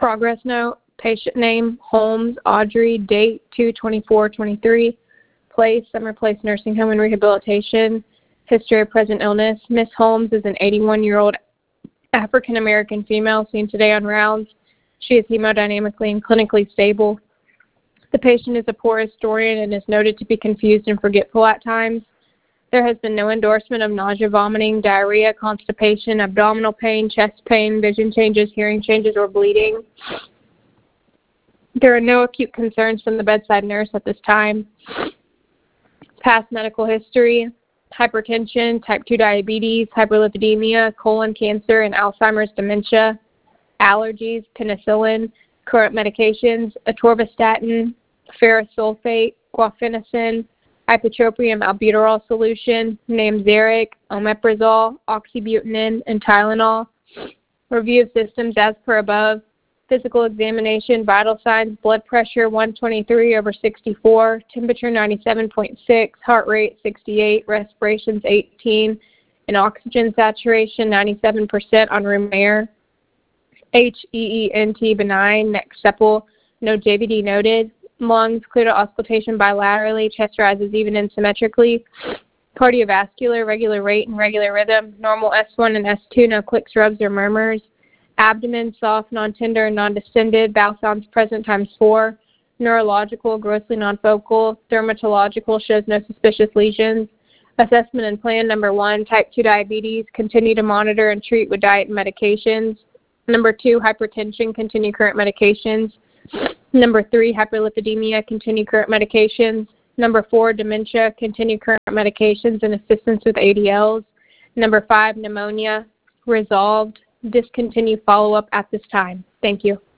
Progress note, patient name, Holmes, Audrey, date 2/24/23, place, Summer Place Nursing Home and Rehabilitation, history of present illness. Miss Holmes is an 81-year-old African-American female seen today on rounds. She is hemodynamically and clinically stable. The patient is a poor historian and is noted to be confused and forgetful at times. There has been no endorsement of nausea, vomiting, diarrhea, constipation, abdominal pain, chest pain, vision changes, hearing changes, or bleeding. There are no acute concerns from the bedside nurse at this time. Past medical history: hypertension, type 2 diabetes, hyperlipidemia, colon cancer, and Alzheimer's dementia. Allergies: penicillin. Current medications: atorvastatin, ferrous sulfate, guaifenesin, ipratropium albuterol solution, Namzaric, omeprazole, oxybutynin, and Tylenol. Review of systems as per above. Physical examination, vital signs: blood pressure 123/64, temperature 97.6, heart rate 68, respirations 18, and oxygen saturation 97% on room air. HEENT benign, neck sepal, no JVD noted. Lungs clear to auscultation bilaterally, chest rises even and symmetrically. Cardiovascular, regular rate and regular rhythm, normal S1 and S2, no clicks, rubs, or murmurs. Abdomen, soft, non-tender, and non-distended, bowel sounds present ×4. Neurological, grossly non-focal. Dermatological, shows no suspicious lesions. Assessment and plan: number 1, type 2 diabetes, continue to monitor and treat with diet and medications. Number 2, hypertension, continue current medications. Number 3, hyperlipidemia, continue current medications. Number 4, dementia, continue current medications and assistance with ADLs. Number 5, pneumonia, resolved, discontinue follow-up at this time. Thank you.